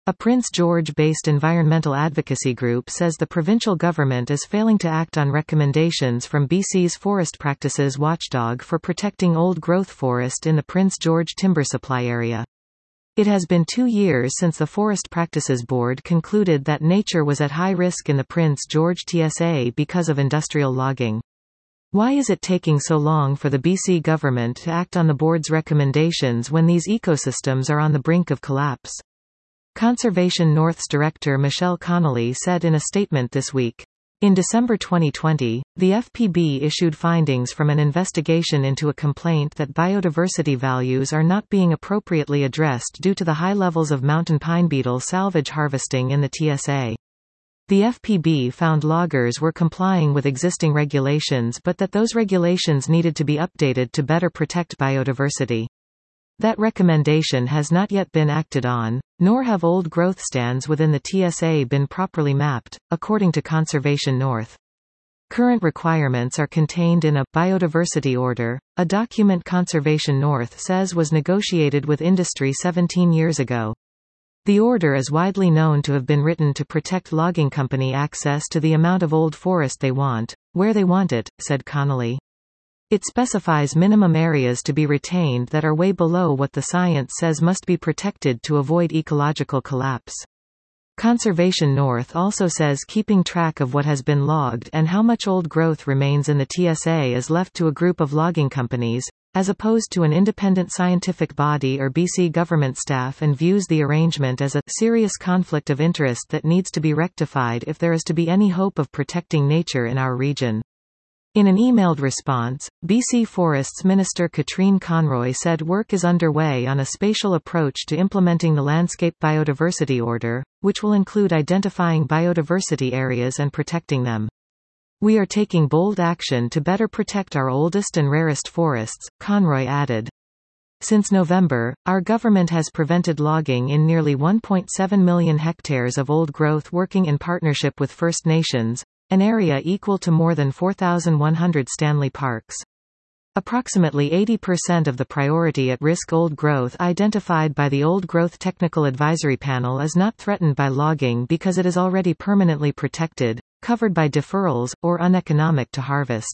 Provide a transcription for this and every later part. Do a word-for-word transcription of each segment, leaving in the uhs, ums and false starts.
A Prince George-based environmental advocacy group says the provincial government is failing to act on recommendations from B C's forest practices watchdog for protecting old-growth forest in the Prince George timber supply area. It has been two years since the Forest Practices Board concluded that nature was at high risk in the Prince George T S A because of industrial logging. Why is it taking so long for the B C government to act on the board's recommendations when these ecosystems are on the brink of collapse? Conservation North's director Michelle Connolly said in a statement this week. In December twenty twenty, the F P B issued findings from an investigation into a complaint that biodiversity values are not being appropriately addressed due to the high levels of mountain pine beetle salvage harvesting in the T S A. The F P B found loggers were complying with existing regulations but that those regulations needed to be updated to better protect biodiversity. That recommendation has not yet been acted on, nor have old growth stands within the T S A been properly mapped, according to Conservation North. Current requirements are contained in a Biodiversity Order, a document Conservation North says was negotiated with industry seventeen years ago. The order is widely known to have been written to protect logging company access to the amount of old forest they want, where they want it, said Connolly. It specifies minimum areas to be retained that are way below what the science says must be protected to avoid ecological collapse. Conservation North also says keeping track of what has been logged and how much old growth remains in the T S A is left to a group of logging companies, as opposed to an independent scientific body or B C government staff, and views the arrangement as a serious conflict of interest that needs to be rectified if there is to be any hope of protecting nature in our region. In an emailed response, B C Forests Minister Katrine Conroy said work is underway on a spatial approach to implementing the Landscape Biodiversity Order, which will include identifying biodiversity areas and protecting them. We are taking bold action to better protect our oldest and rarest forests, Conroy added. Since November, our government has prevented logging in nearly one point seven million hectares of old growth, working in partnership with First Nations, an area equal to more than four thousand one hundred Stanley Parks. Approximately eighty percent of the priority at-risk old growth identified by the Old Growth Technical Advisory Panel is not threatened by logging because it is already permanently protected, covered by deferrals, or uneconomic to harvest.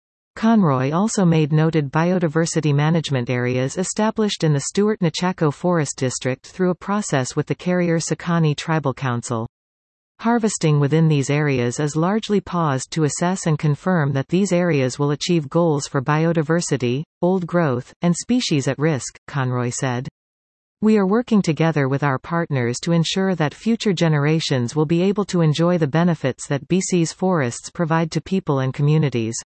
Conroy also made noted biodiversity management areas established in the Stewart-Nechako Forest District through a process with the Carrier-Sakani Tribal Council. Harvesting within these areas is largely paused to assess and confirm that these areas will achieve goals for biodiversity, old growth, and species at risk, Conroy said. We are working together with our partners to ensure that future generations will be able to enjoy the benefits that B C's forests provide to people and communities.